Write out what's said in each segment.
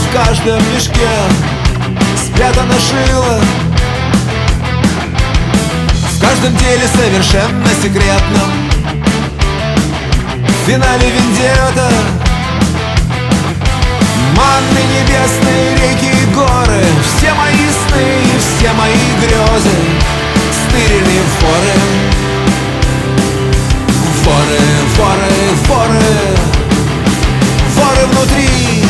в каждом мешке спрятано шило, в каждом деле совершенно секретном. В финале вендетта, манны небесные, реки и горы, все мои сны и все мои грезы стырили в форы. Воры, воры, воры, воры внутри.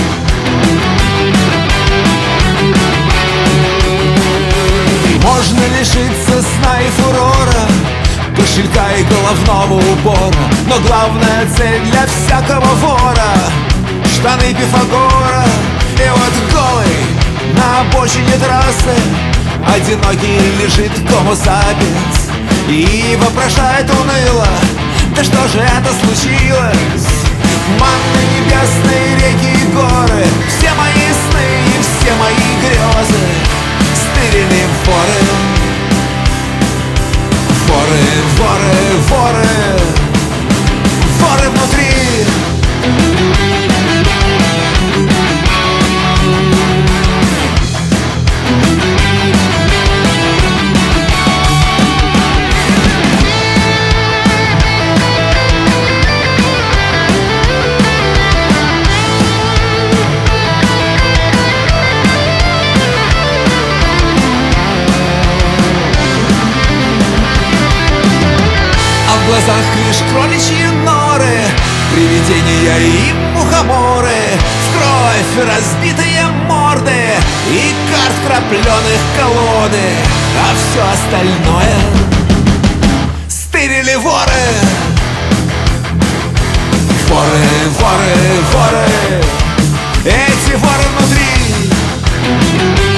Можно лишиться сна и фурора, кошелька и головного убора, но главная цель для всякого вора — штаны Пифагора. И вот голый на обочине трассы одинокий лежит гомо сапиенс и вопрошает уныло: да что же это случилось? Манны небесные, реки и горы, все мои сны и все мои грезы стырили в форы. Воры, воры, воры, воры внутри. В глазах лишь кроличьи норы, привидения и мухоморы, в кровь разбитые морды и карт крапленых колоды, а все остальное стырили воры. Воры, воры, воры, эти воры внутри.